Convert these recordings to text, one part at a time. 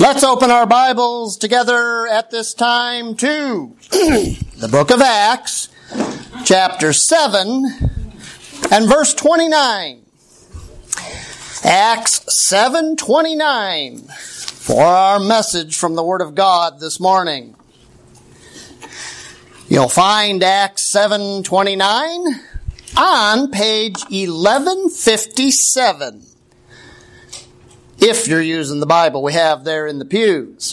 Let's open our Bibles together at this time to the book of Acts, chapter 7, and verse 29. Acts 7:29 for our message from the Word of God this morning. You'll find Acts 7:29 on page 1157. If you're using the Bible we have there in the pews.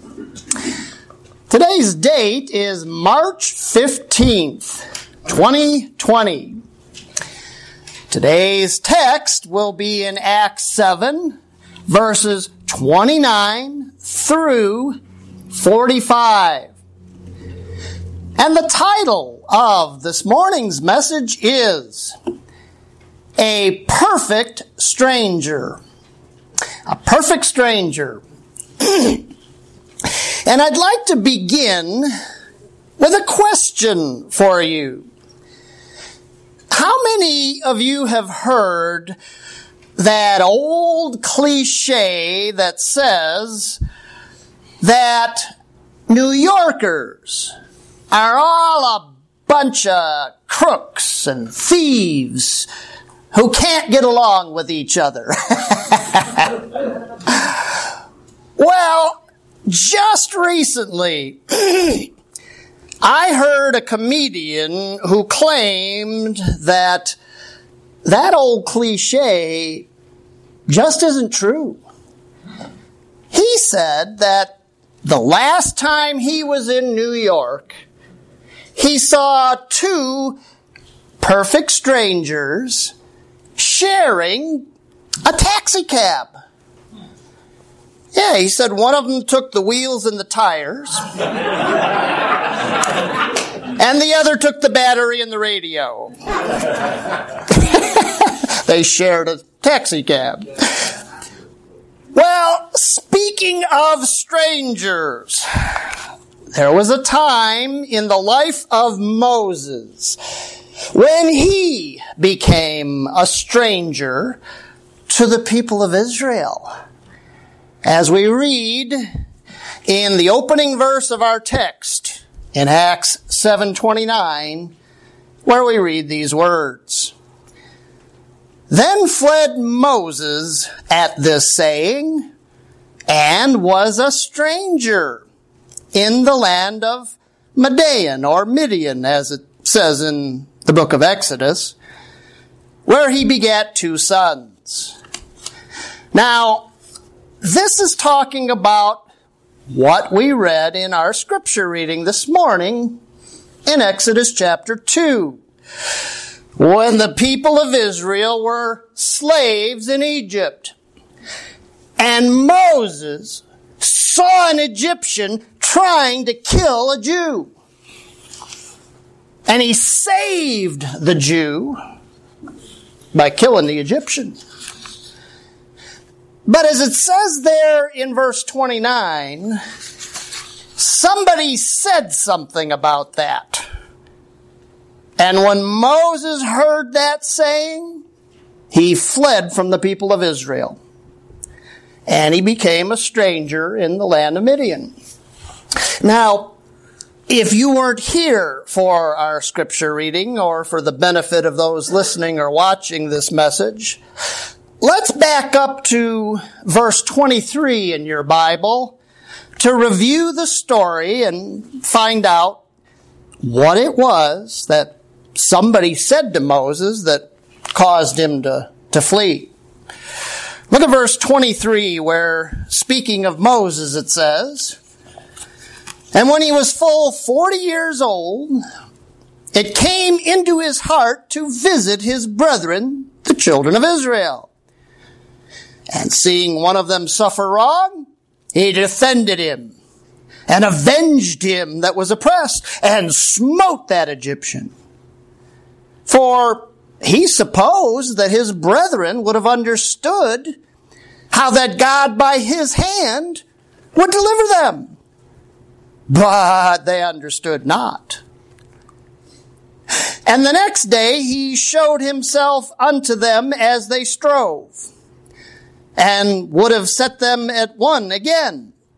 Today's date is March 15th, 2020. Today's text will be in Acts 7, verses 29 through 45. And the title of this morning's message is A Perfect Stranger. A perfect stranger. And I'd like to begin with a question for you. How many of you have heard that old cliche that says that New Yorkers are all a bunch of crooks and thieves who can't get along with each other? Well, just recently, I heard a comedian who claimed that old cliche just isn't true. He said that the last time he was in New York, he saw two perfect strangers sharing a taxi cab. Yeah, he said one of them took the wheels and the tires, and the other took the battery and the radio. They shared a taxi cab. Well, speaking of strangers, there was a time in the life of Moses when he became a stranger to the people of Israel. As we read in the opening verse of our text in Acts 7:29, where we read these words. Then fled Moses at this saying, and was a stranger in the land of Midian, or Midian, as it says in the book of Exodus, where he begat two sons. Now, this is talking about what we read in our scripture reading this morning in Exodus chapter 2. When the people of Israel were slaves in Egypt, and Moses saw an Egyptian trying to kill a Jew. And he saved the Jew by killing the Egyptian. But as it says there in verse 29, somebody said something about that. And when Moses heard that saying, he fled from the people of Israel. And he became a stranger in the land of Midian. Now, if you weren't here for our scripture reading, or for the benefit of those listening or watching this message, let's back up to verse 23 in your Bible to review the story and find out what it was that somebody said to Moses that caused him to flee. Look at verse 23 where, speaking of Moses, it says, and when he was full 40 years old, it came into his heart to visit his brethren, the children of Israel. And seeing one of them suffer wrong, he defended him and avenged him that was oppressed and smote that Egyptian. For he supposed that his brethren would have understood how that God by his hand would deliver them. But they understood not. And the next day he showed himself unto them as they strove, and would have set them at one again,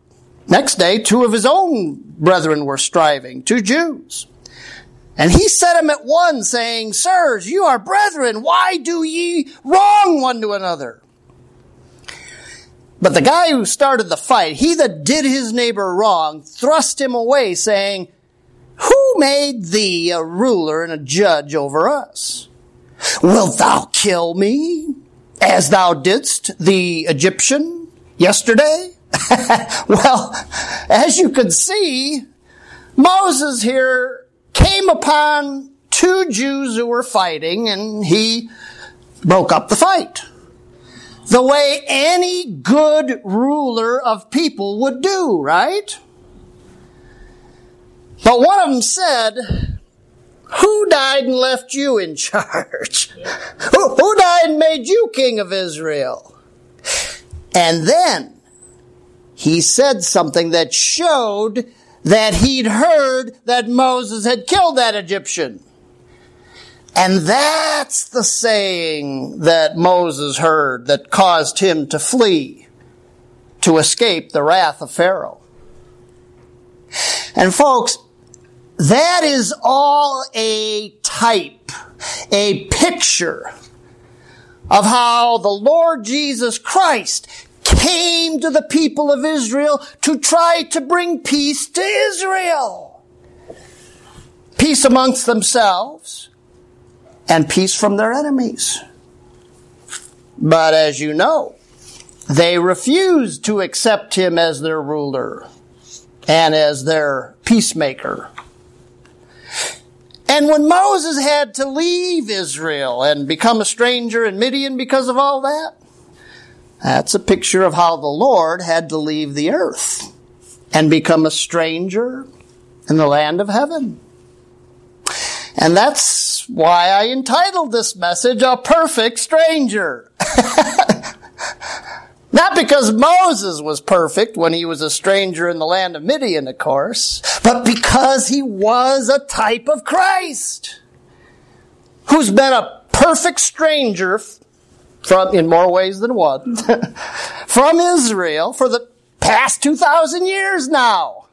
Next day, 2 of his own brethren were striving, 2 Jews. And he set them at one, saying, Sirs, you are brethren, why do ye wrong one to another? But the guy who started the fight, he that did his neighbor wrong, thrust him away, saying, Who made thee a ruler and a judge over us? Wilt thou kill me, as thou didst the Egyptian yesterday? Well, as you can see, Moses here came upon 2 Jews who were fighting, and he broke up the fight. The way any good ruler of people would do, right? But one of them said, Who died and left you in charge? Who died and made you king of Israel? And then he said something that showed that he'd heard that Moses had killed that Egyptian. And that's the saying that Moses heard that caused him to flee, to escape the wrath of Pharaoh. And folks, that is all a type, a picture of how the Lord Jesus Christ came to the people of Israel to try to bring peace to Israel. Peace amongst themselves and peace from their enemies. But as you know, they refused to accept him as their ruler and as their peacemaker. And when Moses had to leave Israel and become a stranger in Midian because of all that, that's a picture of how the Lord had to leave the earth and become a stranger in the land of heaven. And that's why I entitled this message, A Perfect Stranger. Not because Moses was perfect when he was a stranger in the land of Midian, of course, but because he was a type of Christ, who's been a perfect stranger in more ways than one, from Israel for the past 2,000 years now.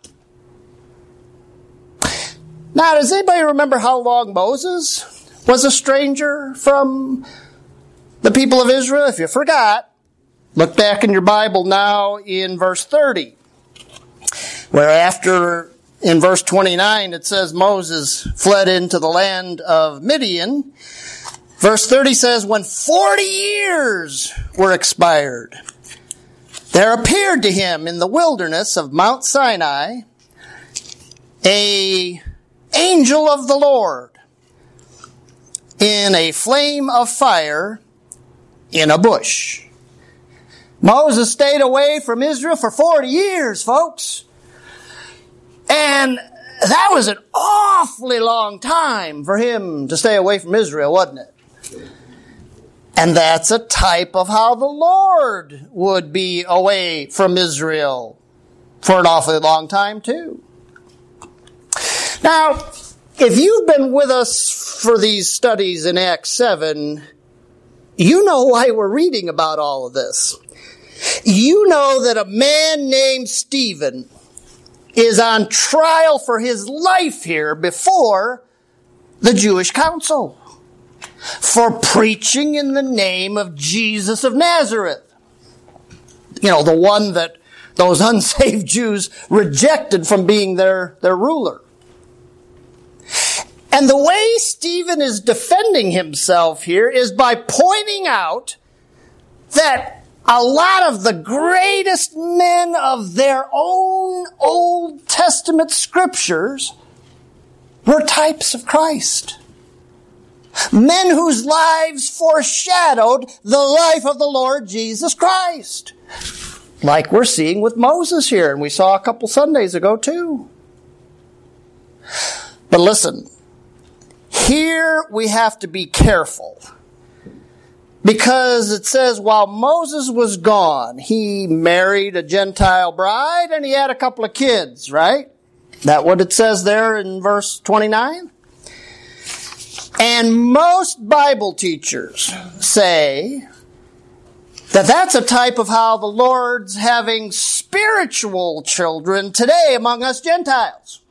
Now, does anybody remember how long Moses was a stranger from the people of Israel? If you forgot, look back in your Bible now in verse 30, where after, in verse 29, it says Moses fled into the land of Midian. Verse 30 says, when 40 years were expired, there appeared to him in the wilderness of Mount Sinai an angel of the Lord in a flame of fire in a bush. Moses stayed away from Israel for 40 years, folks. And that was an awfully long time for him to stay away from Israel, wasn't it? And that's a type of how the Lord would be away from Israel for an awfully long time too. Now, if you've been with us for these studies in Acts 7, you know why we're reading about all of this. You know that a man named Stephen is on trial for his life here before the Jewish council for preaching in the name of Jesus of Nazareth. You know, the one that those unsaved Jews rejected from being their ruler. And the way Stephen is defending himself here is by pointing out that a lot of the greatest men of their own Old Testament scriptures were types of Christ. Men whose lives foreshadowed the life of the Lord Jesus Christ. Like we're seeing with Moses here, and we saw a couple Sundays ago too. But listen, here we have to be careful. Because it says while Moses was gone, he married a Gentile bride and he had a couple of kids, right? That what it says there in verse 29? And most Bible teachers say That's a type of how the Lord's having spiritual children today among us Gentiles.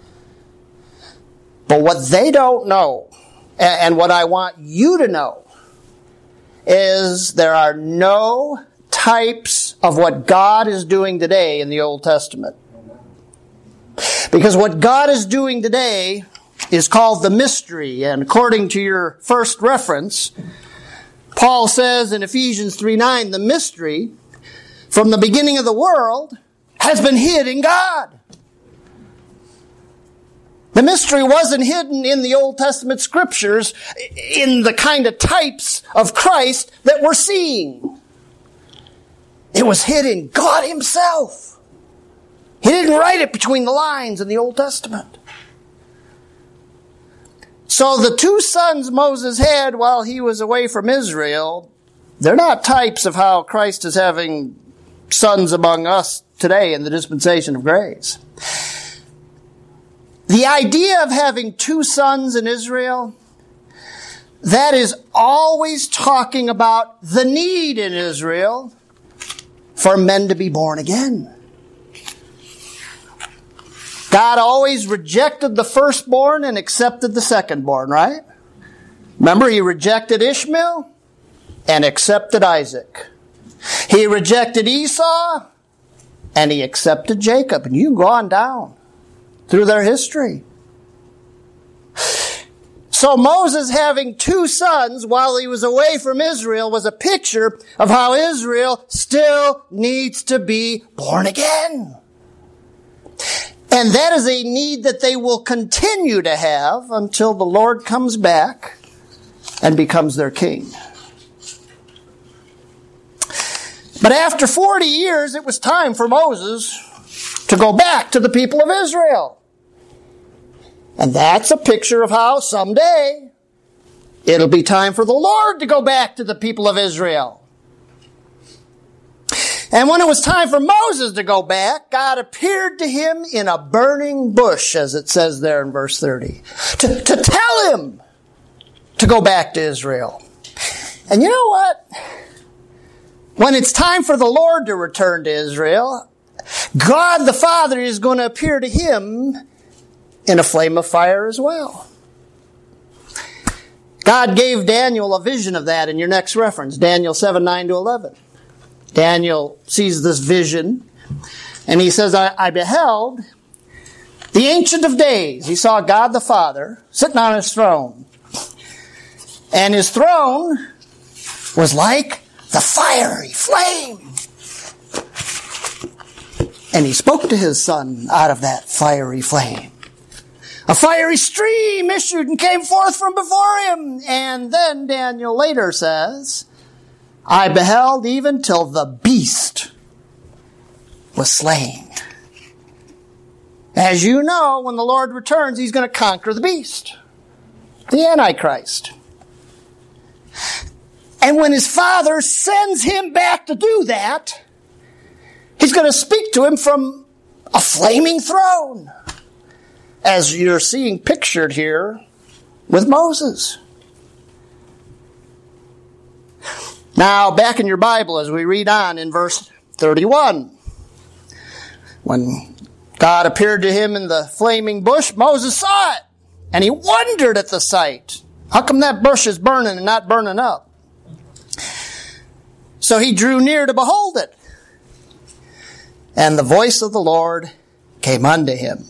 But what they don't know, and what I want you to know, is there are no types of what God is doing today in the Old Testament. Because what God is doing today is called the mystery, and according to your first reference, Paul says in Ephesians 3:9, the mystery from the beginning of the world has been hid in God. The mystery wasn't hidden in the Old Testament scriptures in the kind of types of Christ that we're seeing. It was hid in God Himself. He didn't write it between the lines in the Old Testament. So the two sons Moses had while he was away from Israel, they're not types of how Christ is having sons among us today in the dispensation of grace. The idea of having two sons in Israel, that is always talking about the need in Israel for men to be born again. God always rejected the firstborn and accepted the secondborn, right? Remember, He rejected Ishmael and accepted Isaac. He rejected Esau and He accepted Jacob. And you can go on down through their history. So Moses having two sons while he was away from Israel was a picture of how Israel still needs to be born again. And that is a need that they will continue to have until the Lord comes back and becomes their king. But after 40 years, it was time for Moses to go back to the people of Israel. And that's a picture of how someday it'll be time for the Lord to go back to the people of Israel. And when it was time for Moses to go back, God appeared to him in a burning bush, as it says there in verse 30, to tell him to go back to Israel. And you know what? When it's time for the Lord to return to Israel, God the Father is going to appear to him in a flame of fire as well. God gave Daniel a vision of that in your next reference, Daniel 7:9-11. Daniel sees this vision, and he says, I beheld the Ancient of Days. He saw God the Father sitting on His throne. And His throne was like the fiery flame. And He spoke to His Son out of that fiery flame. A fiery stream issued and came forth from before Him. And then Daniel later says, I beheld even till the beast was slain. As you know, when the Lord returns, He's going to conquer the beast, the Antichrist. And when His Father sends Him back to do that, He's going to speak to Him from a flaming throne, as you're seeing pictured here with Moses. Now, back in your Bible as we read on in verse 31. When God appeared to him in the flaming bush, Moses saw it, and he wondered at the sight. How come that bush is burning and not burning up? So he drew near to behold it. And the voice of the Lord came unto him.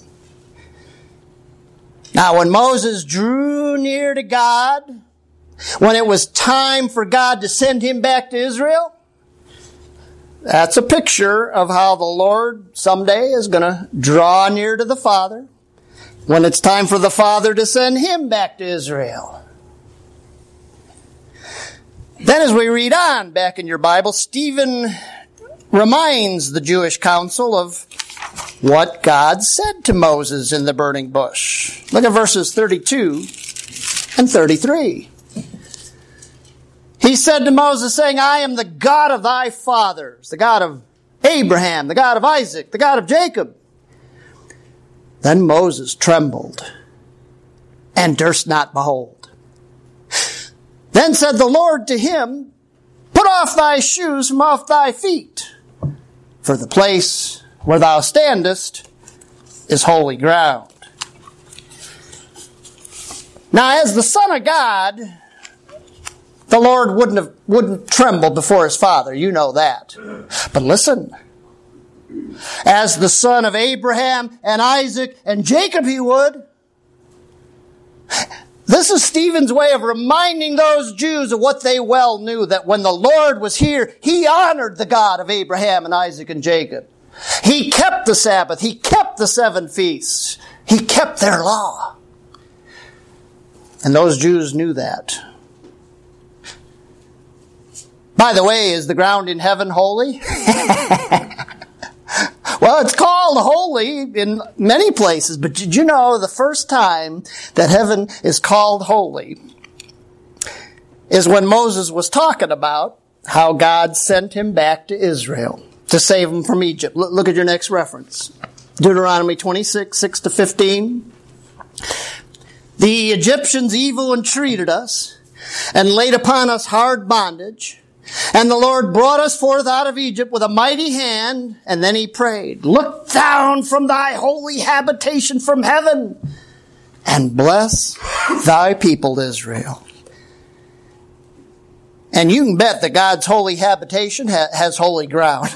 Now, when Moses drew near to God, when it was time for God to send him back to Israel, that's a picture of how the Lord someday is going to draw near to the Father when it's time for the Father to send him back to Israel. Then as we read on back in your Bible, Stephen reminds the Jewish council of what God said to Moses in the burning bush. Look at verses 32 and 33. He said to Moses, saying, I am the God of thy fathers, the God of Abraham, the God of Isaac, the God of Jacob. Then Moses trembled and durst not behold. Then said the Lord to him, Put off thy shoes from off thy feet, for the place where thou standest is holy ground. Now, as the Son of God, the Lord wouldn't tremble before his Father. You know that. But listen, as the son of Abraham and Isaac and Jacob he would. This is Stephen's way of reminding those Jews of what they well knew, that when the Lord was here, he honored the God of Abraham and Isaac and Jacob. He kept the Sabbath. He kept the 7 feasts. He kept their law. And those Jews knew that. By the way, is the ground in heaven holy? Well, it's called holy in many places, but did you know the first time that heaven is called holy is when Moses was talking about how God sent him back to Israel to save him from Egypt. Look at your next reference. Deuteronomy 26, 6-15. The Egyptians evil entreated us and laid upon us hard bondage. And the Lord brought us forth out of Egypt with a mighty hand. And then he prayed, look down from thy holy habitation from heaven and bless thy people Israel. And you can bet that God's holy habitation has holy ground.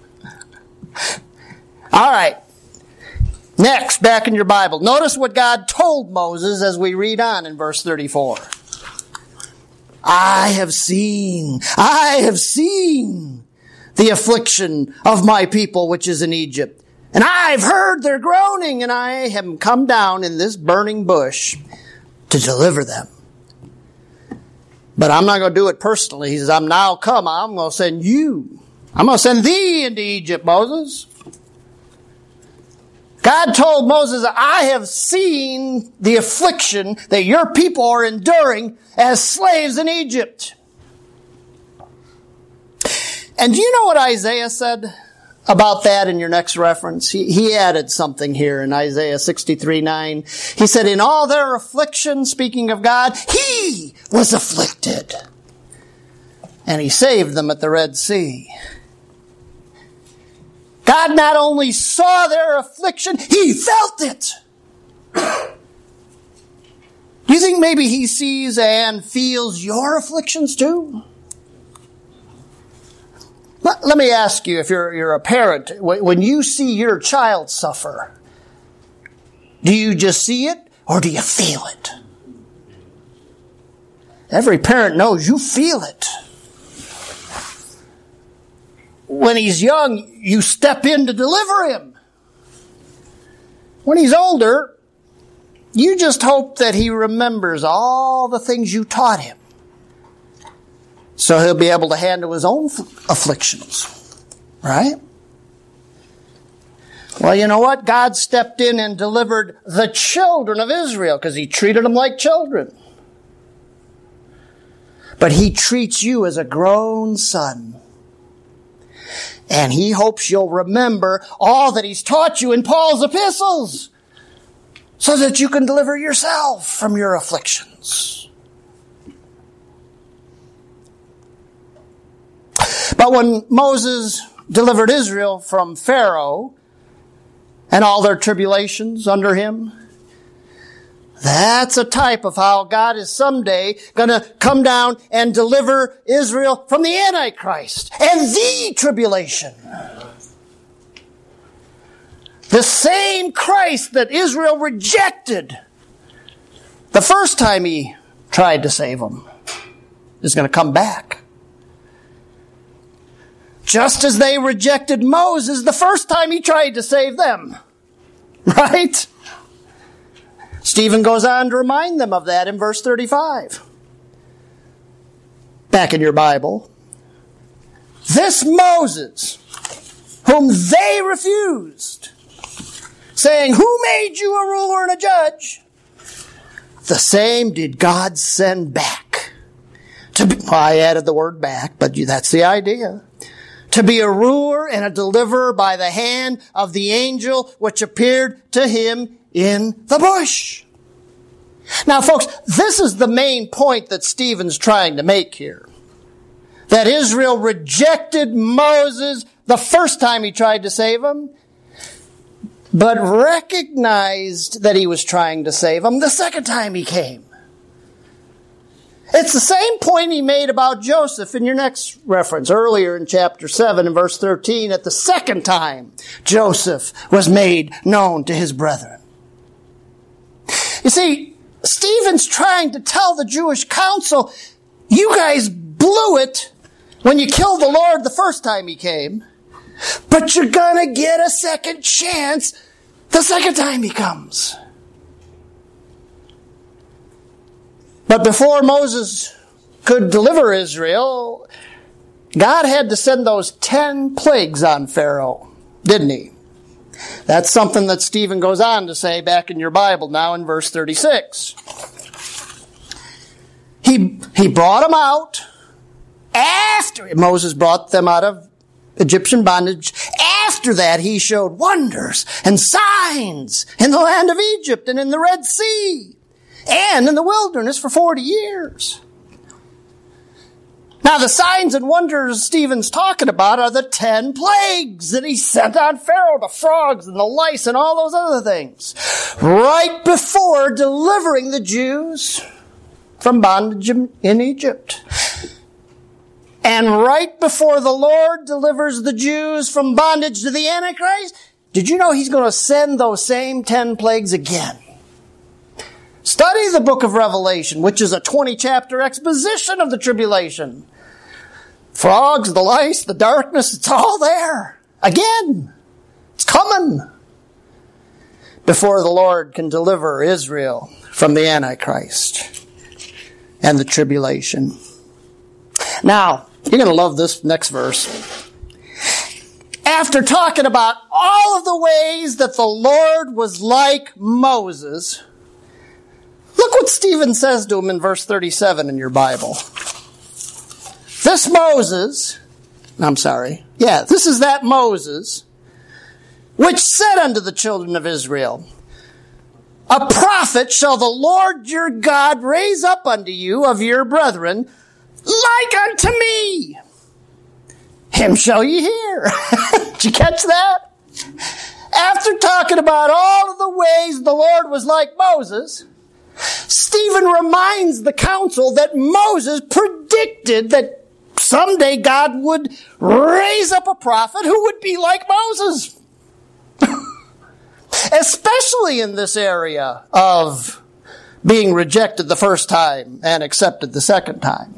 All right. Next, back in your Bible, notice what God told Moses as we read on in verse 34. I have seen the affliction of my people which is in Egypt. And I've heard their groaning, and I have come down in this burning bush to deliver them. But I'm not going to do it personally. He says, I'm going to send you. I'm going to send thee into Egypt, Moses. God told Moses, I have seen the affliction that your people are enduring as slaves in Egypt. And do you know what Isaiah said about that in your next reference? He added something here in Isaiah 63:9. He said, in all their affliction, speaking of God, he was afflicted. And he saved them at the Red Sea. God not only saw their affliction, he felt it. Do you think maybe he sees and feels your afflictions too? Let me ask you, if you're a parent, when you see your child suffer, do you just see it or do you feel it? Every parent knows you feel it. When he's young, you step in to deliver him. When he's older, you just hope that he remembers all the things you taught him, so he'll be able to handle his own afflictions. Right? Well, you know what? God stepped in and delivered the children of Israel because he treated them like children. But he treats you as a grown son. And he hopes you'll remember all that he's taught you in Paul's epistles so that you can deliver yourself from your afflictions. But when Moses delivered Israel from Pharaoh and all their tribulations under him, that's a type of how God is someday going to come down and deliver Israel from the Antichrist and the tribulation. The same Christ that Israel rejected the first time he tried to save them is going to come back. Just as they rejected Moses the first time he tried to save them. Right? Stephen goes on to remind them of that in verse 35. Back in your Bible. This Moses, whom they refused, saying, who made you a ruler and a judge? The same did God send back. I added the word back, but that's the idea. To be a ruler and a deliverer by the hand of the angel which appeared to him in the bush. Now, folks, this is the main point that Stephen's trying to make here. that Israel rejected Moses the first time he tried to save them, but recognized that he was trying to save them the second time he came. It's the same point he made about Joseph in your next reference, earlier in chapter 7 and verse 13, at the second time Joseph was made known to his brethren. You see, Stephen's trying to tell the Jewish council, you guys blew it when you killed the Lord the first time he came, but you're going to get a second chance the second time he comes. But before Moses could deliver Israel, God had to send those 10 plagues on Pharaoh, didn't he? That's something that Stephen goes on to say back in your Bible now in verse 36. He brought them out after Moses brought them out of Egyptian bondage. After that, he showed wonders and signs in the land of Egypt and in the Red Sea and in the wilderness for 40 years. Now, the signs and wonders Stephen's talking about are the 10 plagues that he sent on Pharaoh, the frogs and the lice and all those other things, right before delivering the Jews from bondage in Egypt. And right before the Lord delivers the Jews from bondage to the Antichrist, did you know he's going to send those same 10 plagues again? Study the book of Revelation, which is a 20-chapter exposition of the tribulation. Frogs, the lice, the darkness, it's all there. Again, it's coming. Before the Lord can deliver Israel from the Antichrist and the tribulation. Now, you're going to love this next verse. After talking about all of the ways that the Lord was like Moses, look what Stephen says to him in verse 37 in your Bible. This is that Moses, which said unto the children of Israel, a prophet shall the Lord your God raise up unto you of your brethren, like unto me. Him shall ye hear. Did you catch that? After talking about all of the ways the Lord was like Moses, Stephen reminds the council that Moses predicted that someday God would raise up a prophet who would be like Moses. Especially in this area of being rejected the first time and accepted the second time.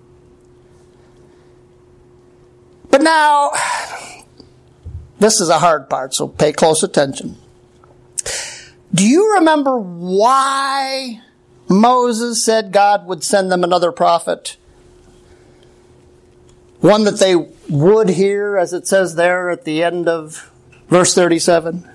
But now, this is a hard part, so pay close attention. Do you remember why Moses said God would send them another prophet? One that they would hear, as it says there at the end of verse 37.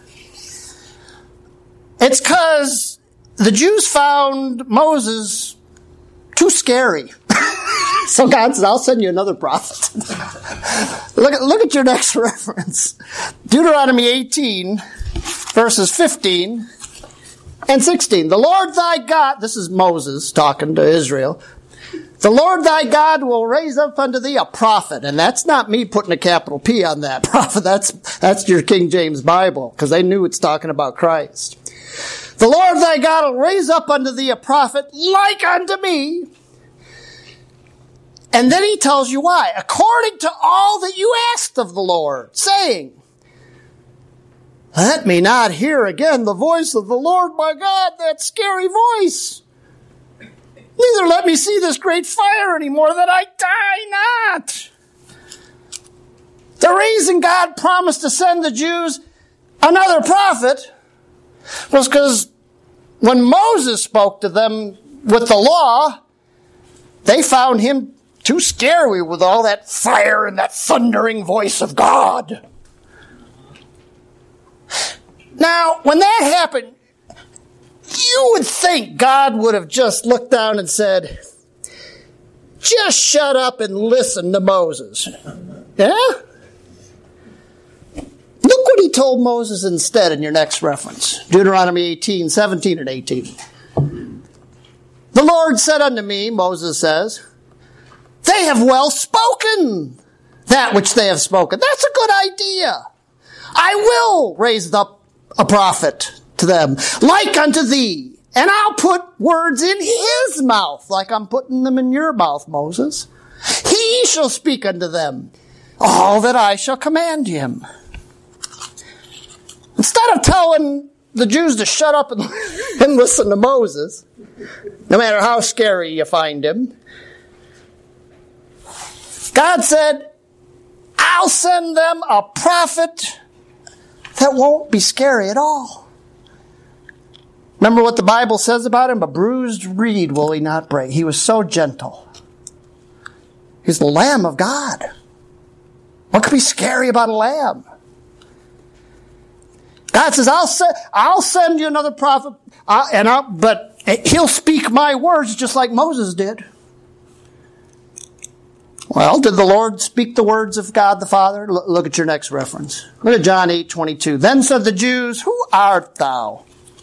It's because the Jews found Moses too scary. So God says, I'll send you another prophet. Look at your next reference. Deuteronomy 18, verses 15 and 16. The Lord thy God, this is Moses talking to Israel. The Lord thy God will raise up unto thee a prophet. And that's not me putting a capital P on that prophet. That's your King James Bible, because they knew it's talking about Christ. The Lord thy God will raise up unto thee a prophet like unto me. And then he tells you why. According to all that you asked of the Lord, saying, let me not hear again the voice of the Lord my God, that scary voice. Neither let me see this great fire anymore, that I die not. The reason God promised to send the Jews another prophet was because when Moses spoke to them with the law, they found him too scary with all that fire and that thundering voice of God. Now, when that happened, you would think God would have just looked down and said, just shut up and listen to Moses. Yeah? Look what he told Moses instead in your next reference. Deuteronomy 18, 17 and 18. The Lord said unto me, Moses says, They have well spoken that which they have spoken. That's a good idea. I will raise up a prophet to them, like unto thee, and I'll put words in his mouth, like I'm putting them in your mouth, Moses. He shall speak unto them all that I shall command him. Instead of telling the Jews to shut up and listen to Moses, no matter how scary you find him, God said, I'll send them a prophet that won't be scary at all. Remember what the Bible says about him? A bruised reed will he not break. He was so gentle. He's the Lamb of God. What could be scary about a lamb? God says, I'll send you another prophet, but he'll speak my words just like Moses did. Well, did the Lord speak the words of God the Father? Look at your next reference. Look at John 8:22. Then said the Jews, who art thou?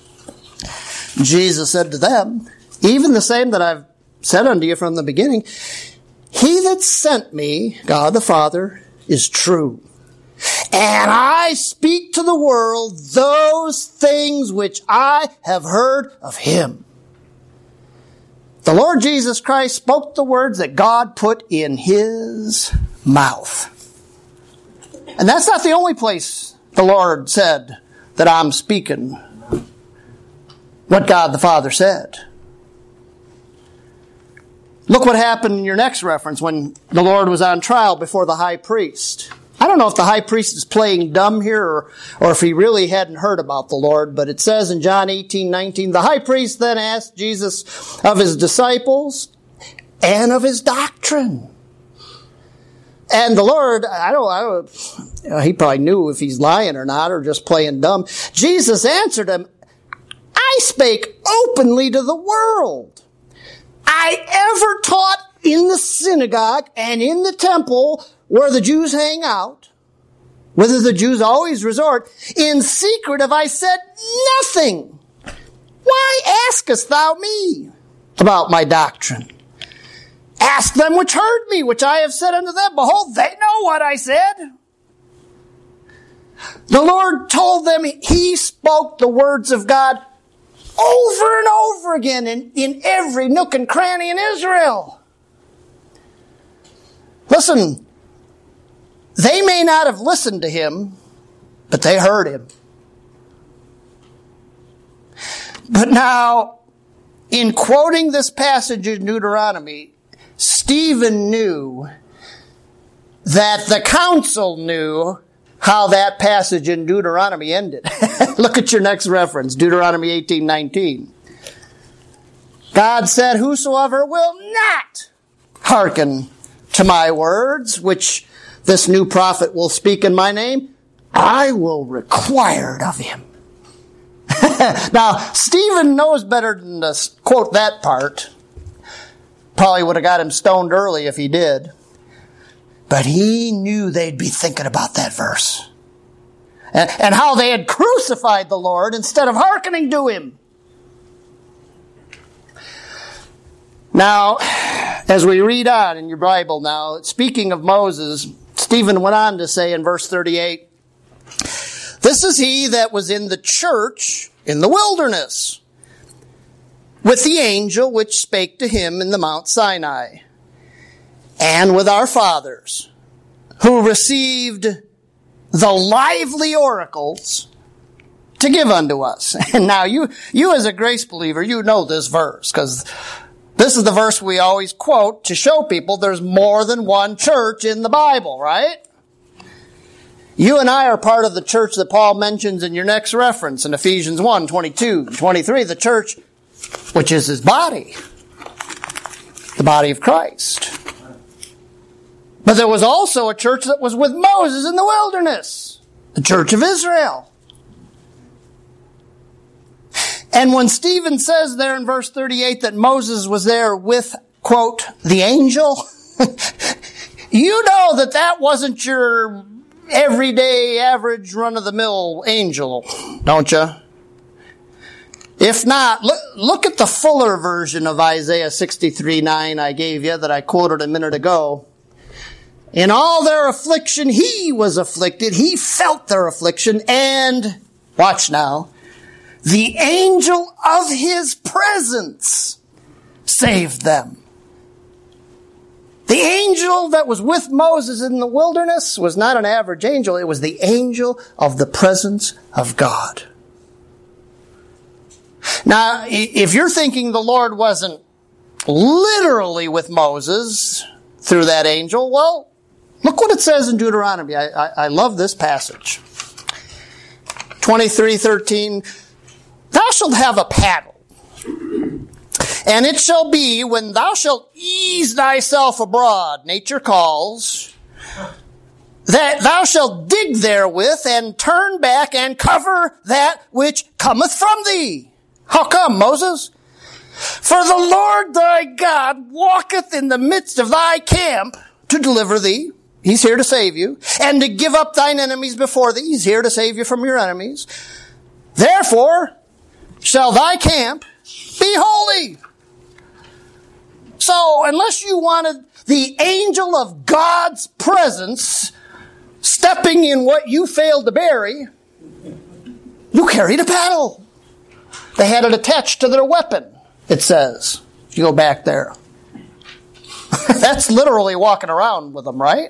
Jesus said to them, even the same that I've said unto you from the beginning, he that sent me, God the Father, is true. And I speak to the world those things which I have heard of him. The Lord Jesus Christ spoke the words that God put in his mouth. And that's not the only place the Lord said that I'm speaking what God the Father said. Look what happened in your next reference when the Lord was on trial before the high priest. I don't know if the high priest is playing dumb here or if he really hadn't heard about the Lord, but it says in John 18:19, the high priest then asked Jesus of his disciples and of his doctrine. And the Lord, he probably knew if he's lying or not or just playing dumb. Jesus answered him, I spake openly to the world. I ever taught in the synagogue and in the temple where the Jews hang out, whither the Jews always resort. In secret have I said nothing. Why askest thou me about my doctrine? Ask them which heard me, which I have said unto them. Behold, they know what I said. The Lord told them he spoke the words of God over and over again in every nook and cranny in Israel. Listen, they may not have listened to him, but they heard him. But now, in quoting this passage in Deuteronomy, Stephen knew that the council knew how that passage in Deuteronomy ended. Look at your next reference, Deuteronomy 18:19. God said, whosoever will not hearken to my words, which this new prophet will speak in my name, I will require it of him. Now, Stephen knows better than to quote that part. Probably would have got him stoned early if he did. But he knew they'd be thinking about that verse. And how they had crucified the Lord instead of hearkening to him. Now, as we read on in your Bible now, speaking of Moses, Stephen went on to say in verse 38, this is he that was in the church in the wilderness, with the angel which spake to him in the Mount Sinai, and with our fathers, who received the lively oracles to give unto us. And now you as a grace believer, you know this verse, because this is the verse we always quote to show people there's more than one church in the Bible, right? You and I are part of the church that Paul mentions in your next reference in Ephesians 1:22-23, the church which is his body, the body of Christ. But there was also a church that was with Moses in the wilderness, the church of Israel. And when Stephen says there in verse 38 that Moses was there with, quote, the angel, you know that wasn't your everyday, average, run-of-the-mill angel, don't you? If not, look at the fuller version of Isaiah 63:9 I gave you that I quoted a minute ago. In all their affliction, he was afflicted. He felt their affliction. And, watch now, the angel of his presence saved them. The angel that was with Moses in the wilderness was not an average angel. It was the angel of the presence of God. Now, if you're thinking the Lord wasn't literally with Moses through that angel, well, look what it says in Deuteronomy. I love this passage. 23:13, thou shalt have a paddle. And it shall be when thou shalt ease thyself abroad, nature calls, that thou shalt dig therewith and turn back and cover that which cometh from thee. How come, Moses? For the Lord thy God walketh in the midst of thy camp to deliver thee. He's here to save you. And to give up thine enemies before thee. He's here to save you from your enemies. Therefore shall thy camp be holy. So, unless you wanted the angel of God's presence stepping in what you failed to bury, you carried a paddle. They had it attached to their weapon, it says. If you go back there. That's literally walking around with them, right?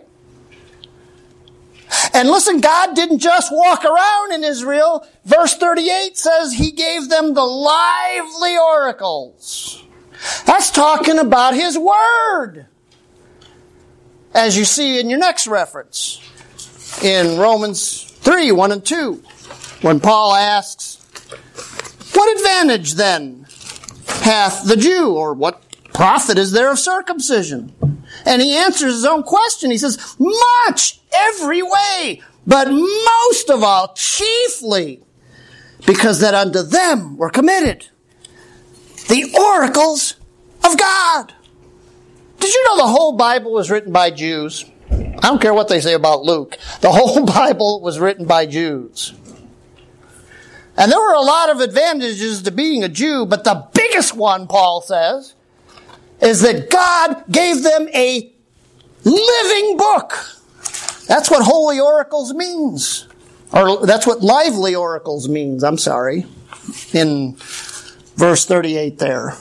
And listen, God didn't just walk around in Israel. Verse 38 says he gave them the lively oracles. That's talking about his word. As you see in your next reference. In Romans 3:1 and 2. When Paul asks, what advantage then hath the Jew? Or what profit is there of circumcision? And he answers his own question. He says, much, every way, but most of all, chiefly, because that unto them were committed the oracles of God. Did you know the whole Bible was written by Jews? I don't care what they say about Luke. The whole Bible was written by Jews. And there were a lot of advantages to being a Jew, but the biggest one, Paul says, is that God gave them a living book. That's what holy oracles means. Or that's what lively oracles means, I'm sorry, in verse 38 there.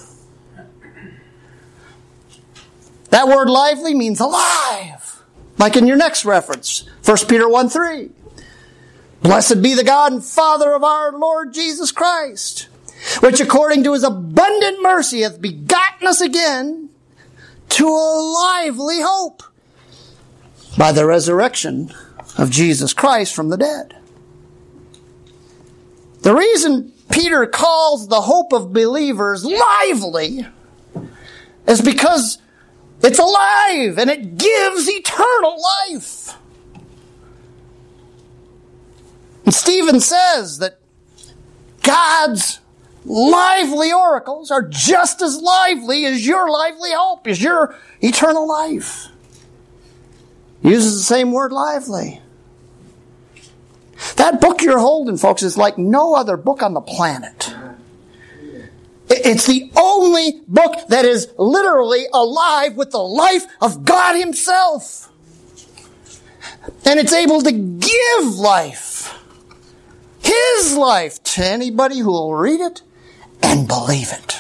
That word lively means alive. Like in your next reference, 1 Peter 1:3. Blessed be the God and Father of our Lord Jesus Christ, which according to his abundant mercy hath begotten us again to a lively hope by the resurrection of Jesus Christ from the dead. The reason Peter calls the hope of believers lively is because it's alive and it gives eternal life. And Stephen says that God's lively oracles are just as lively as your lively hope, as your eternal life. He uses the same word, lively. That book you're holding, folks, is like no other book on the planet. It's the only book that is literally alive with the life of God himself. And it's able to give life, his life, to anybody who will read it and believe it.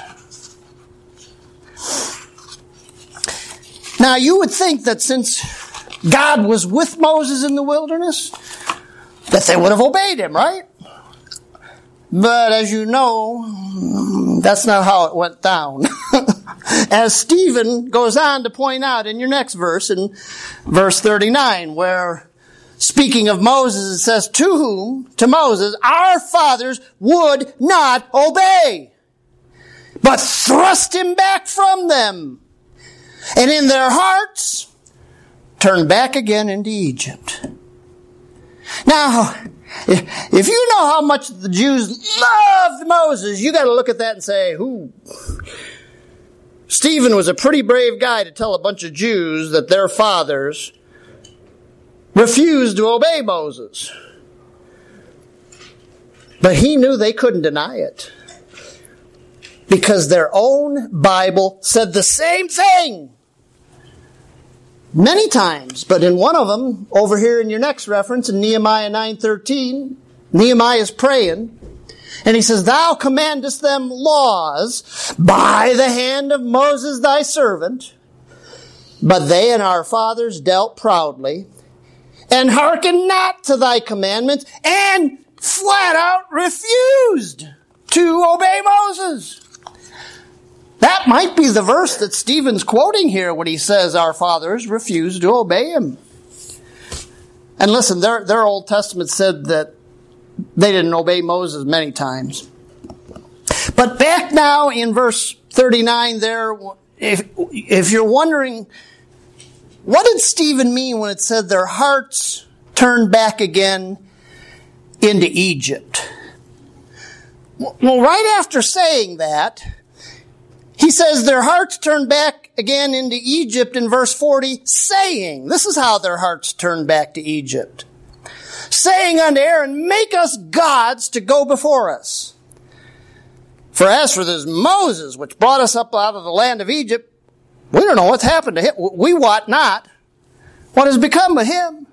Now, you would think that since God was with Moses in the wilderness, that they would have obeyed him, right? But as you know, that's not how it went down. As Stephen goes on to point out in your next verse, in verse 39, where speaking of Moses, it says, to whom, to Moses, our fathers would not obey, but thrust him back from them, and in their hearts turned back again into Egypt. Now, if you know how much the Jews loved Moses, you got to look at that and say, Stephen was a pretty brave guy to tell a bunch of Jews that their fathers refused to obey Moses. But he knew they couldn't deny it. because their own Bible said the same thing many times. But in one of them, over here in your next reference, in Nehemiah 9:13, Nehemiah is praying, and he says, Thou commandest them laws by the hand of Moses thy servant, but they and our fathers dealt proudly, and hearkened not to thy commandments, and flat out refused to obey Moses. That might be the verse that Stephen's quoting here when he says our fathers refused to obey him. And listen, their Old Testament said that they didn't obey Moses many times. But back now in verse 39 there, if you're wondering, what did Stephen mean when it said their hearts turned back again into Egypt? Well, right after saying that, he says their hearts turned back again into Egypt in verse 40, saying, this is how their hearts turned back to Egypt. Saying unto Aaron, make us gods to go before us. For as for this Moses, which brought us up out of the land of Egypt, we don't know what's happened to him. We wot not what has become of him.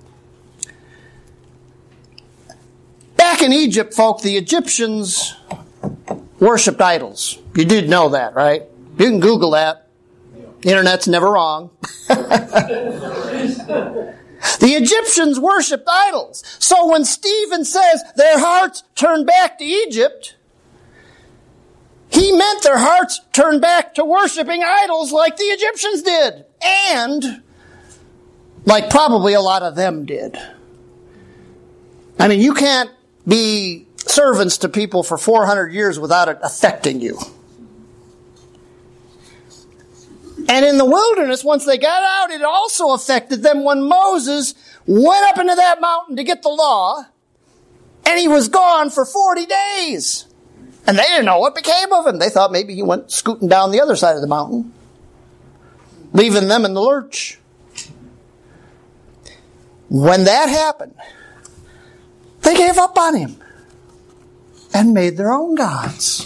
Back in Egypt, folk, the Egyptians worshipped idols. You did know that, right? You can Google that. The internet's never wrong. The Egyptians worshipped idols. So when Stephen says their hearts turned back to Egypt, he meant their hearts turned back to worshiping idols like the Egyptians did. And like probably a lot of them did. I mean, you can't be servants to people for 400 years without it affecting you. And in the wilderness, once they got out, it also affected them when Moses went up into that mountain to get the law, and he was gone for 40 days. And they didn't know what became of him. They thought maybe he went scooting down the other side of the mountain, leaving them in the lurch. When that happened, they gave up on him and made their own gods.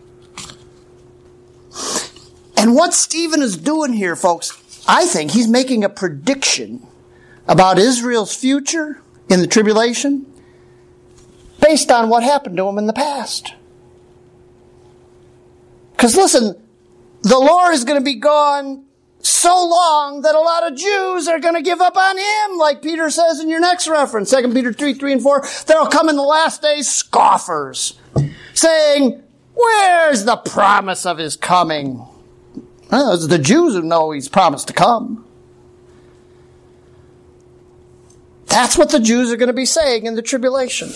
And what Stephen is doing here, folks, I think he's making a prediction about Israel's future in the tribulation based on what happened to them in the past. Because listen, the Lord is going to be gone so long that a lot of Jews are going to give up on him, like Peter says in your next reference, 2 Peter 3 and 4. There will come in the last days scoffers, saying, where's the promise of his coming? Well, it's the Jews who know he's promised to come. That's what the Jews are going to be saying in the tribulation.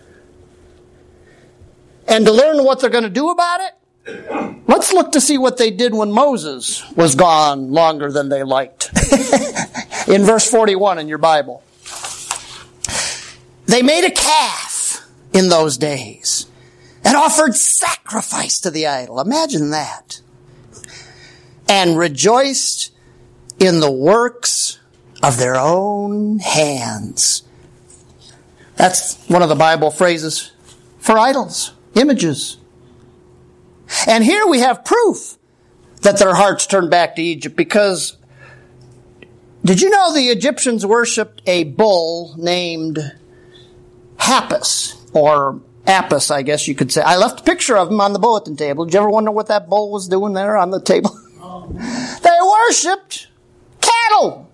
And to learn what they're going to do about it, let's look to see what they did when Moses was gone longer than they liked. In verse 41 in your Bible. They made a calf in those days and offered sacrifice to the idol. Imagine that. And rejoiced in the works of their own hands. That's one of the Bible phrases for idols, images. And here we have proof that their hearts turned back to Egypt, because did you know the Egyptians worshipped a bull named Apis, or Apis, I guess you could say. I left a picture of him on the bulletin table. Did you ever wonder what that bull was doing there on the table? They worshipped cattle.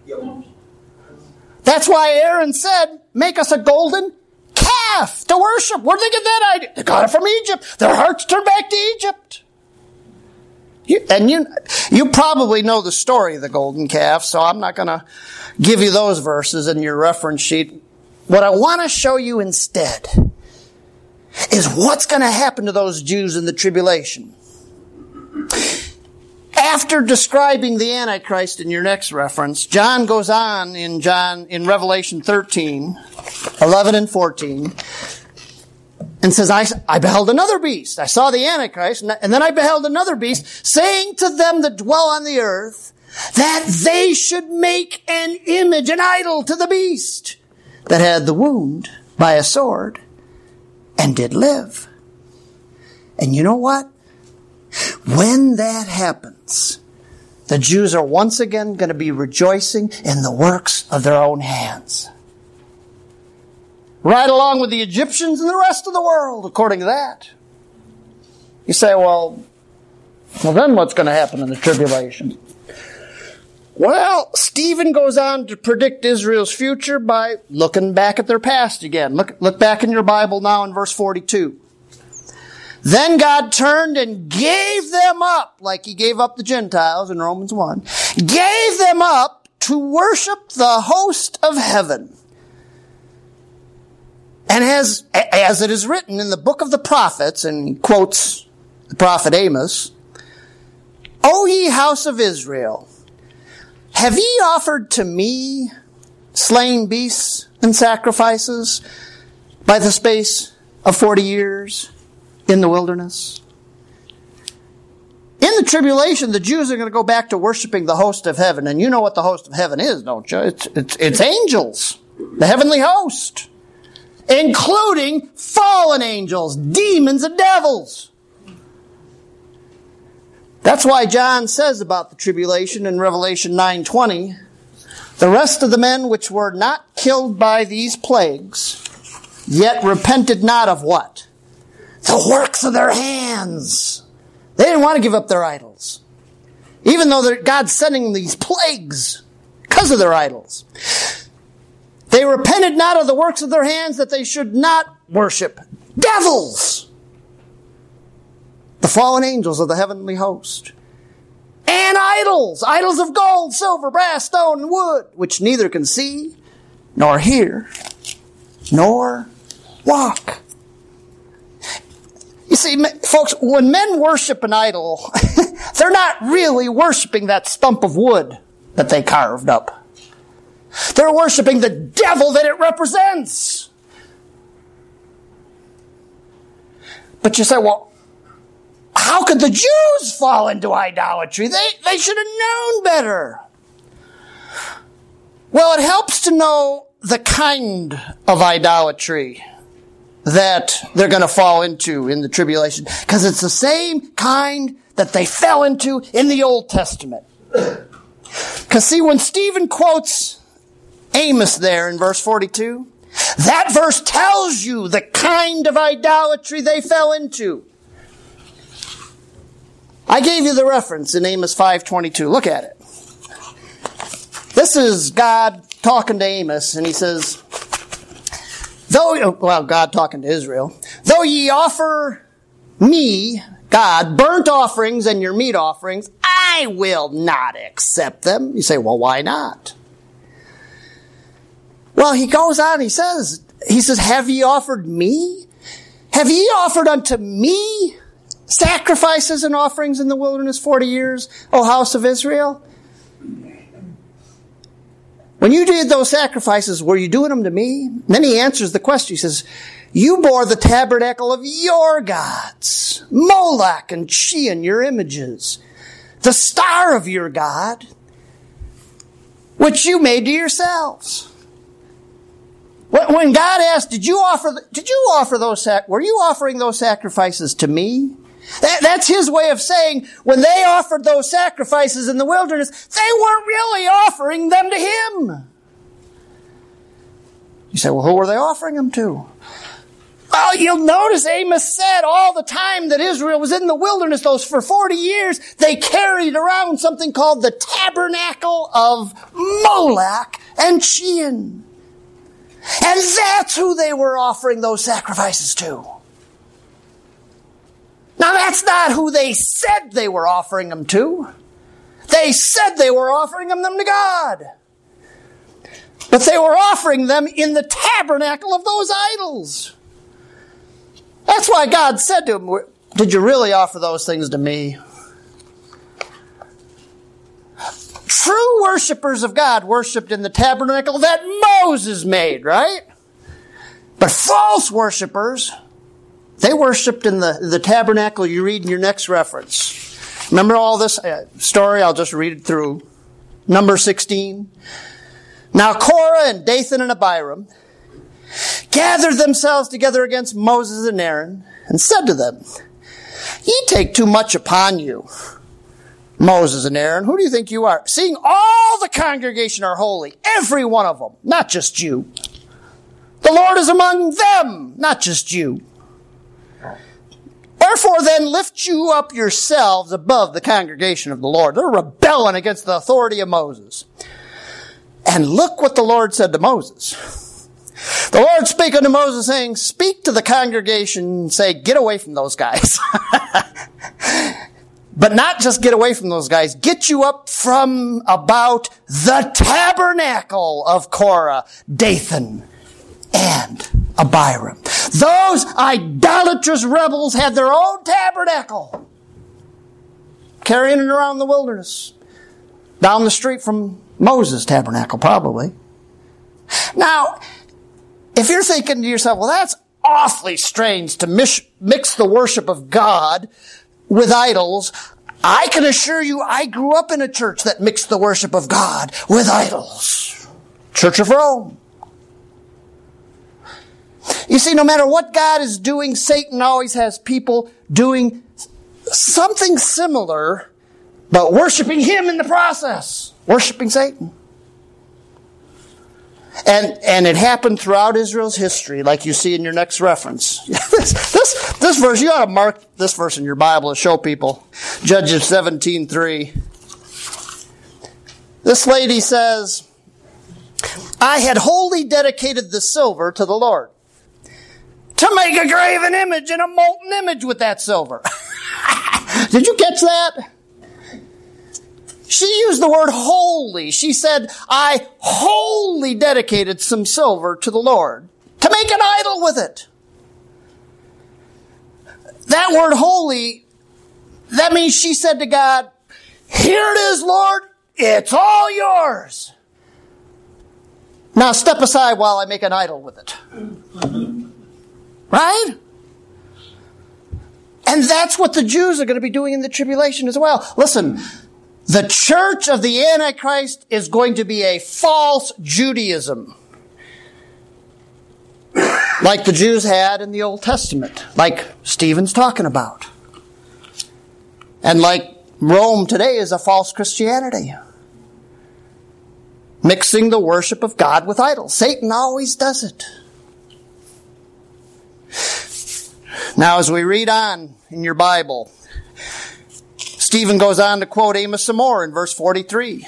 That's why Aaron said, make us a golden calf to worship. Where did they get that idea? They got it from Egypt. Their hearts turned back to Egypt. You probably know the story of the golden calf, so I'm not going to give you those verses in your reference sheet. What I want to show you instead is what's going to happen to those Jews in the tribulation. After describing the Antichrist in your next reference, John goes on in Revelation 13, 11 and 14, and says, I beheld another beast. I saw the Antichrist, and then I beheld another beast, saying to them that dwell on the earth, that they should make an image, an idol to the beast that had the wound by a sword and did live. And you know what? When that happens, the Jews are once again going to be rejoicing in the works of their own hands. Right along with the Egyptians and the rest of the world, according to that. You say, well, then what's going to happen in the tribulation? Well, Stephen goes on to predict Israel's future by looking back at their past again. Look back in your Bible now in verse 42. Then God turned and gave them up, like he gave up the Gentiles in Romans 1, gave them up to worship the host of heaven. And as it is written in the book of the prophets, and he quotes the prophet Amos, O ye house of Israel, have ye offered to me slain beasts and sacrifices by the space of 40 years in the wilderness? In the tribulation, the Jews are going to go back to worshiping the host of heaven. And you know what the host of heaven is, don't you? It's angels, the heavenly host, including fallen angels, demons, and devils. That's why John says about the tribulation in Revelation 9:20, the rest of the men which were not killed by these plagues, yet repented not of what? The works of their hands. They didn't want to give up their idols. Even though God's sending these plagues because of their idols. They repented not of the works of their hands, that they should not worship devils, the fallen angels of the heavenly host, and idols of gold, silver, brass, stone, and wood, which neither can see, nor hear, nor walk. You see, folks, when men worship an idol, they're not really worshiping that stump of wood that they carved up. They're worshiping the devil that it represents. But you say, well, how could the Jews fall into idolatry? They should have known better. Well, it helps to know the kind of idolatry that they're going to fall into in the tribulation, because it's the same kind that they fell into in the Old Testament. Because see, when Stephen quotes Amos there in verse 42, that verse tells you the kind of idolatry they fell into. I gave you the reference in Amos 5:22. Look at it. This is God talking to Amos, and he says, God talking to Israel, though ye offer me, God, burnt offerings and your meat offerings, I will not accept them. You say, well, why not? Well, he goes on, he says, have ye offered me? Have ye offered unto me sacrifices and offerings in the wilderness 40 years, O house of Israel? When you did those sacrifices, were you doing them to me? Then he answers the question. He says, you bore the tabernacle of your gods, Moloch and Chean, your images, the star of your God, which you made to yourselves. When God asked, were you offering those sacrifices to me? That's his way of saying, when they offered those sacrifices in the wilderness, they weren't really offering them to him. You say, well, who were they offering them to? Well, you'll notice Amos said all the time that Israel was in the wilderness, for 40 years, they carried around something called the tabernacle of Moloch and Chean. And that's who they were offering those sacrifices to. Now, that's not who they said they were offering them to. They said they were offering them to God. But they were offering them in the tabernacle of those idols. That's why God said to them, did you really offer those things to me? True worshipers of God worshipped in the tabernacle that Moses made, right? But false worshipers, they worshipped in the tabernacle you read in your next reference. Remember all this story? I'll just read it through. Number 16. Now Korah and Dathan and Abiram gathered themselves together against Moses and Aaron and said to them, Ye take too much upon you, Moses and Aaron. Who do you think you are? Seeing all the congregation are holy, every one of them, not just you. The Lord is among them, not just you. Wherefore then lift you up yourselves above the congregation of the Lord. They're rebelling against the authority of Moses. And look what the Lord said to Moses. The Lord spake unto Moses, saying, speak to the congregation and say, get away from those guys. But not just get away from those guys. Get you up from about the tabernacle of Korah, Dathan, and Abiram. Those idolatrous rebels had their own tabernacle, carrying it around the wilderness, down the street from Moses' tabernacle, probably. Now, if you're thinking to yourself, well, that's awfully strange to mix the worship of God with idols, I can assure you I grew up in a church that mixed the worship of God with idols. Church of Rome. You see, no matter what God is doing, Satan always has people doing something similar, but worshiping him in the process. Worshiping Satan. And it happened throughout Israel's history, like you see in your next reference. This verse, you ought to mark this verse in your Bible to show people. Judges 17:3. This lady says, I had wholly dedicated the silver to the Lord, to make a graven image and a molten image with that silver. Did you catch that? She used the word holy. She said, I wholly dedicated some silver to the Lord to make an idol with it. That word holy, that means she said to God, here it is, Lord. It's all yours. Now step aside while I make an idol with it. Right? And that's what the Jews are going to be doing in the tribulation as well. Listen, the church of the Antichrist is going to be a false Judaism. Like the Jews had in the Old Testament. Like Stephen's talking about. And like Rome today is a false Christianity. Mixing the worship of God with idols. Satan always does it. Now, as we read on in your Bible, Stephen goes on to quote Amos some more in verse 43.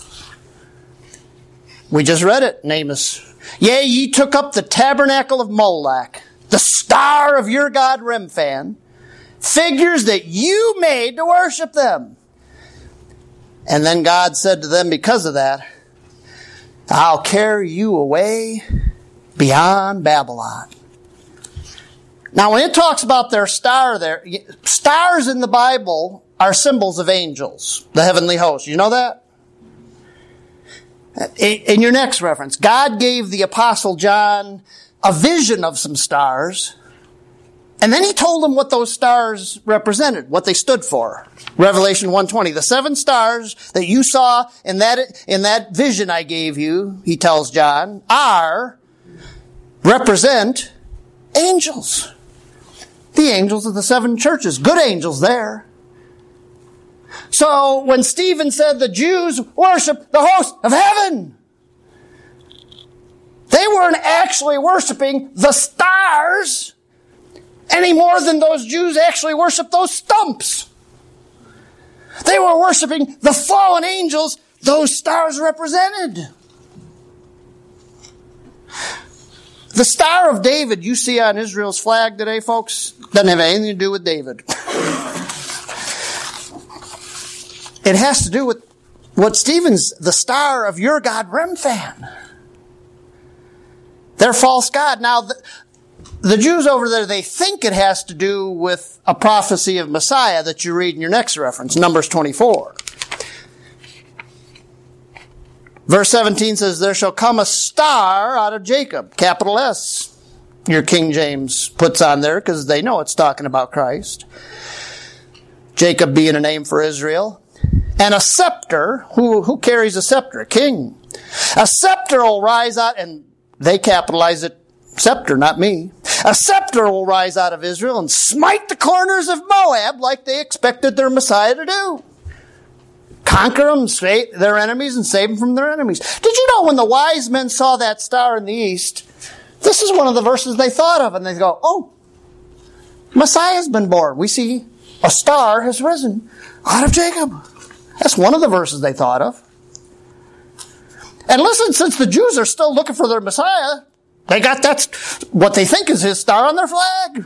We just read it in Amos. Yea, ye took up the tabernacle of Moloch, the star of your god Remphan, figures that you made to worship them. And then God said to them, because of that, I'll carry you away beyond Babylon. Now, when it talks about their star there, stars in the Bible are symbols of angels, the heavenly host. You know that? In your next reference, God gave the Apostle John a vision of some stars, and then he told him what those stars represented, what they stood for. Revelation 1:20, the 7 stars that you saw in that vision I gave you, he tells John, represent angels. The angels of the 7 churches. Good angels there. So when Stephen said the Jews worship the host of heaven, they weren't actually worshiping the stars any more than those Jews actually worship those stumps. They were worshiping the fallen angels those stars represented. The Star of David you see on Israel's flag today, folks, doesn't have anything to do with David. It has to do with what Stephen's, the star of your god Remphan. Their false god. Now, the Jews over there, they think it has to do with a prophecy of Messiah that you read in your next reference, Numbers 24. Verse 17 says, there shall come a star out of Jacob, capital S. Your King James puts on there because they know it's talking about Christ. Jacob being a name for Israel. And a scepter, who carries a scepter? A king. A scepter will rise out, and they capitalize it Scepter, not me. A scepter will rise out of Israel and smite the corners of Moab like they expected their Messiah to do. Conquer them, save their enemies, and save them from their enemies. Did you know when the wise men saw that star in the east, this is one of the verses they thought of, and they go, oh, Messiah's been born. We see a star has risen out of Jacob. That's one of the verses they thought of. And listen, since the Jews are still looking for their Messiah, they got what they think is his star on their flag.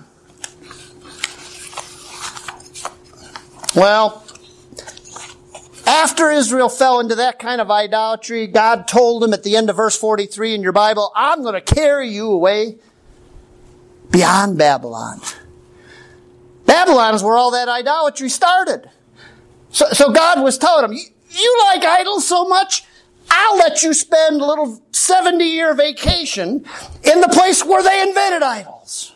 Well, after Israel fell into that kind of idolatry, God told them at the end of verse 43 in your Bible, I'm going to carry you away beyond Babylon. Babylon is where all that idolatry started. So God was telling them, you like idols so much, I'll let you spend a little 70-year vacation in the place where they invented idols.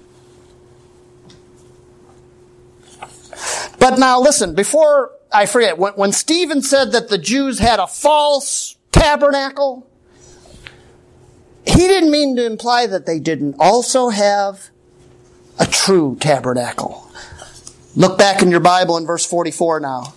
But now listen, before I forget, when Stephen said that the Jews had a false tabernacle, he didn't mean to imply that they didn't also have a true tabernacle. Look back in your Bible in verse 44 now.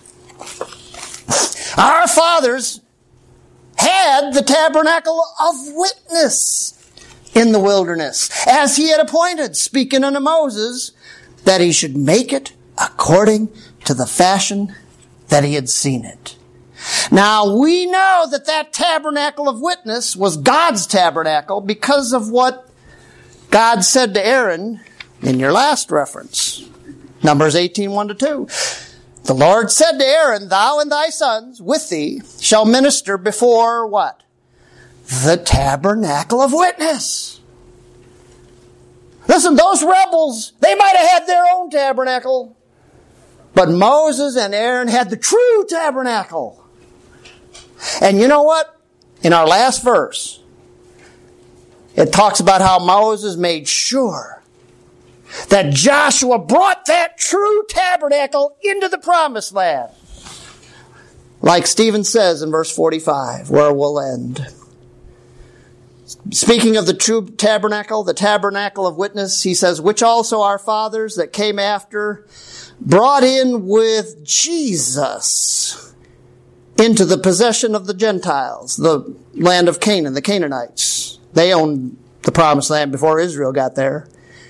Our fathers had the tabernacle of witness in the wilderness, as he had appointed, speaking unto Moses, that he should make it according to the fashion that he had seen it. Now, we know that tabernacle of witness was God's tabernacle because of what God said to Aaron in your last reference. Numbers 18, 1-2. The Lord said to Aaron, thou and thy sons with thee shall minister before what? The tabernacle of witness. Listen, those rebels, they might have had their own tabernacle, but Moses and Aaron had the true tabernacle. And you know what? In our last verse, it talks about how Moses made sure that Joshua brought that true tabernacle into the promised land. Like Stephen says in verse 45, where we'll end. Speaking of the true tabernacle, the tabernacle of witness, he says, which also our fathers that came after brought in with Jesus into the possession of the Gentiles, the land of Canaan, the Canaanites. They owned the promised land before Israel got there.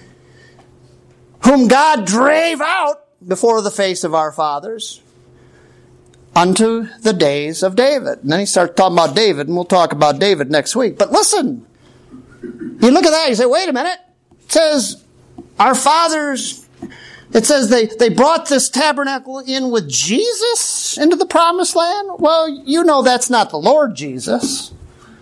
Whom God drave out before the face of our fathers unto the days of David. And then he starts talking about David, and we'll talk about David next week. But listen, you look at that, you say, wait a minute. It says, our fathers, it says they brought this tabernacle in with Jesus into the promised land. Well, you know that's not the Lord Jesus.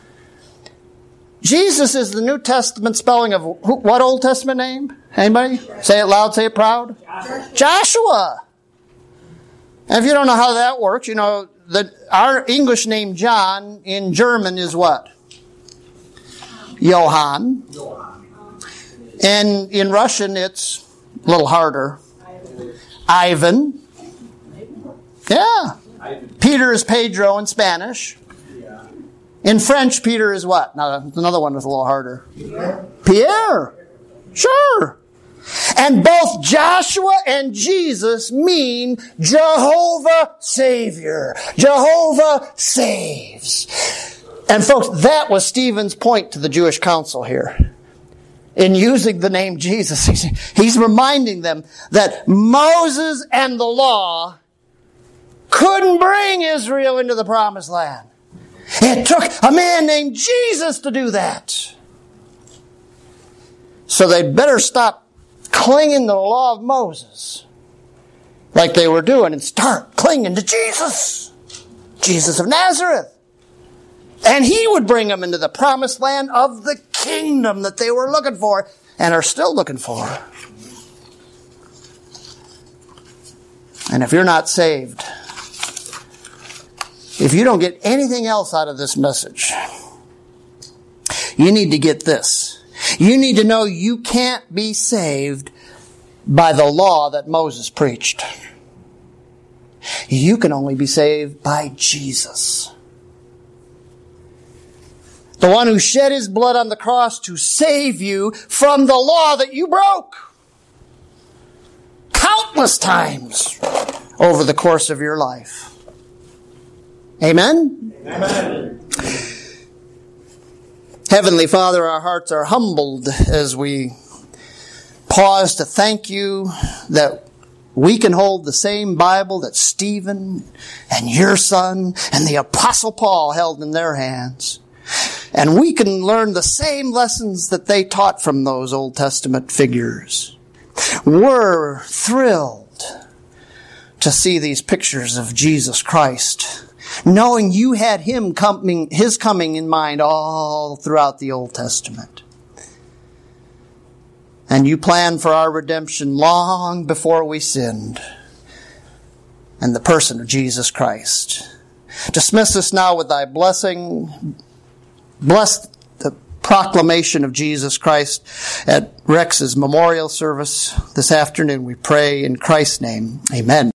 Jesus is the New Testament spelling of what Old Testament name? Anybody? Say it loud, say it proud. Joshua. And if you don't know how that works, you know that our English name John in German is what? Johann. And in Russian it's a little harder. Ivan. Yeah. Peter is Pedro in Spanish. In French, Peter is what? Now, another one that's a little harder. Pierre. Sure. And both Joshua and Jesus mean Jehovah Savior. Jehovah saves. And folks, that was Stephen's point to the Jewish council here. In using the name Jesus, he's reminding them that Moses and the law couldn't bring Israel into the promised land. It took a man named Jesus to do that. So they'd better stop clinging to the law of Moses like they were doing and start clinging to Jesus. Jesus of Nazareth. And he would bring them into the promised land of the kingdom that they were looking for and are still looking for. And if you're not saved, if you don't get anything else out of this message, you need to get this. You need to know you can't be saved by the law that Moses preached. You can only be saved by Jesus. The one who shed his blood on the cross to save you from the law that you broke countless times over the course of your life. Amen? Amen. Heavenly Father, our hearts are humbled as we pause to thank you that we can hold the same Bible that Stephen and your son and the Apostle Paul held in their hands. And we can learn the same lessons that they taught from those Old Testament figures. We're thrilled to see these pictures of Jesus Christ, knowing you had his coming in mind all throughout the Old Testament. And you planned for our redemption long before we sinned. And the person of Jesus Christ. Dismiss us now with thy blessing. Bless the proclamation of Jesus Christ at Rex's memorial service this afternoon. We pray in Christ's name. Amen.